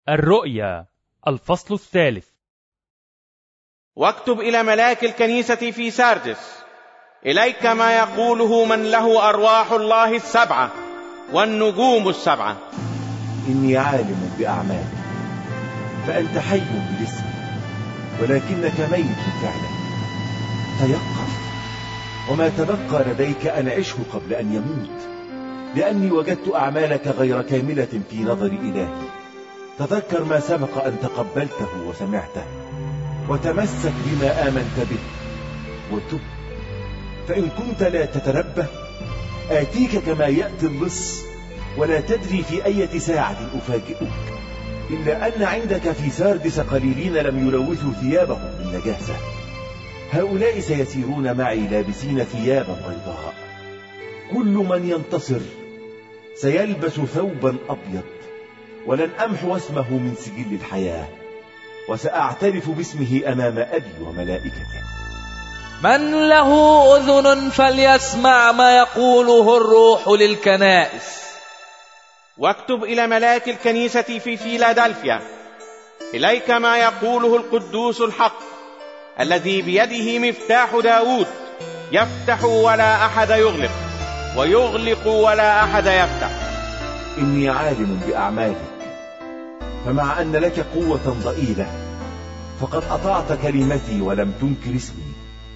الرؤيا الفصل الثالث. واكتب إلى ملاك الكنيسة في ساردس: إليك ما يقوله من له أرواح الله السبعة والنجوم السبعة. إني عالم بأعمالك، فأنت حي بالاسم ولكنك ميت فعلا. تيقظ، وما تبقى لديك أن عشه قبل أن يموت، لأني وجدت أعمالك غير كاملة في نظر إلهي. تذكر ما سبق أن تقبلته وسمعته، وتمسك بما آمنت به وتب. فإن كنت لا تتنبه آتيك كما يأتي اللص، ولا تدري في أي ساعة أفاجئك. إلا أن عندك في ساردس قليلين لم يلوثوا ثيابهم بالنجاسة. هؤلاء سيسيرون معي لابسين ثيابا بيضاء. كل من ينتصر سيلبس ثوبا أبيض، ولن أمحو اسمه من سجل الحياة، وسأعترف باسمه أمام أبي وملائكته. من له أذن فليسمع ما يقوله الروح للكنائس. واكتب إلى ملاك الكنيسة في فيلادلفيا: إليك ما يقوله القدوس الحق الذي بيده مفتاح داود، يفتح ولا أحد يغلق، ويغلق ولا أحد يفتح. إني عالم بأعمالك، فمع أن لك قوة ضئيلة فقد أطعت كلمتي ولم تنكر اسمي،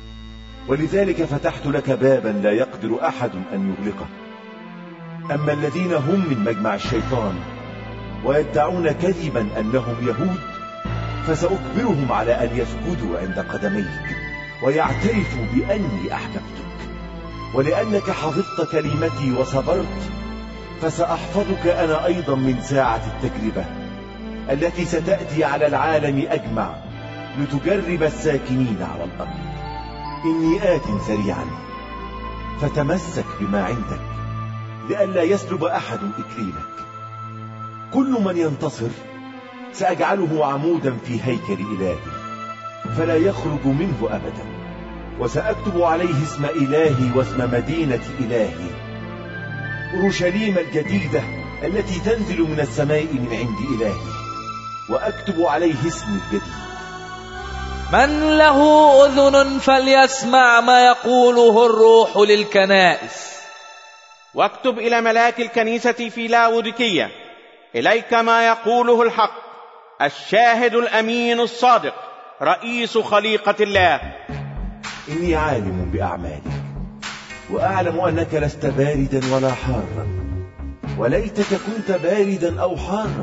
ولذلك فتحت لك بابا لا يقدر أحد أن يغلقه. أما الذين هم من مجمع الشيطان ويدعون كذبا أنهم يهود، فسأكبرهم على أن يسجدوا عند قدميك ويعترفوا بأني أحببتك. ولأنك حفظت كلمتي وصبرت، فسأحفظك أنا أيضا من ساعة التجربة التي ستأتي على العالم أجمع لتجرب الساكنين على الأرض. إني آت سريعا، فتمسك بما عندك لئلا يسلب أحد إكليلك. كل من ينتصر سأجعله عمودا في هيكل إلهي، فلا يخرج منه أبدا. وسأكتب عليه اسم إلهي واسم مدينة إلهي، أورشليم الجديدة التي تنزل من السماء من عند إلهي، وأكتب عليه اسمي الجديد. من له أذن فليسمع ما يقوله الروح للكنائس. واكتب إلى ملاك الكنيسة في لاوديكية: إليك ما يقوله الحق الشاهد الأمين الصادق، رئيس خليقة الله. إني عالم بأعمالك، وأعلم أنك لست باردا ولا حارا، وليتك كنت باردا أو حارا.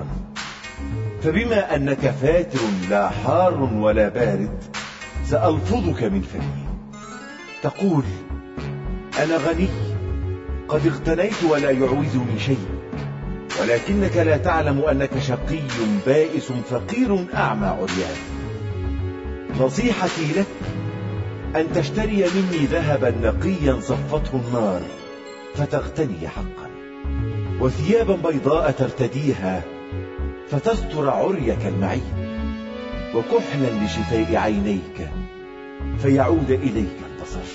فبما أنك فاتر لا حار ولا بارد، سألفظك من فمي. تقول: أنا غني، قد اغتنيت ولا يعوزني شيء، ولكنك لا تعلم أنك شقي بائس فقير أعمى عريان. نصيحتي لك أن تشتري مني ذهبا نقيا صفته النار فتغتني حقا، وثيابا بيضاء ترتديها فتستر عريك المعين، وكحلا لشفاء عينيك فيعود إليك البصر.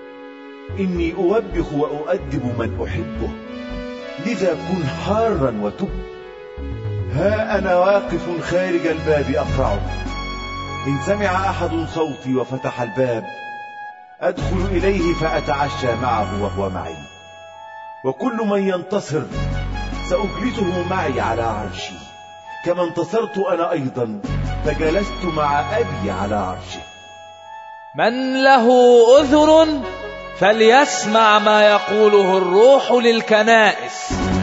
إني أوبخ وأؤدب من أحبه، لذا كن حارا وتب. ها أنا واقف خارج الباب أقرعه، إن سمع أحد صوتي وفتح الباب أدخل إليه فأتعشى معه وهو معي. وكل من ينتصر سأجلسه معي على عرشي، كما انتصرت أنا أيضا فجلست مع أبي على عرشه. من له أذن فليسمع ما يقوله الروح للكنائس.